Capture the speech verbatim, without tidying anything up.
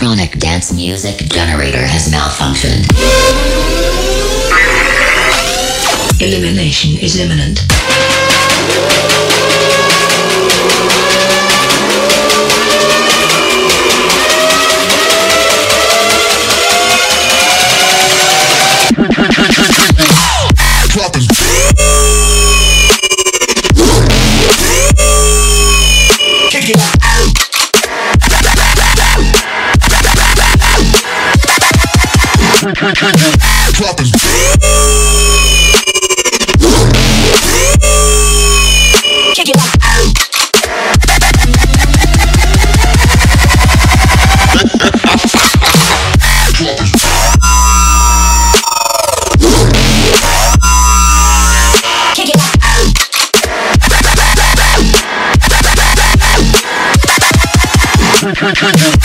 electronic dance music generator has malfunctioned. Elimination is imminent. Dropping. Kick it. Dropping. Kick it. Dropping.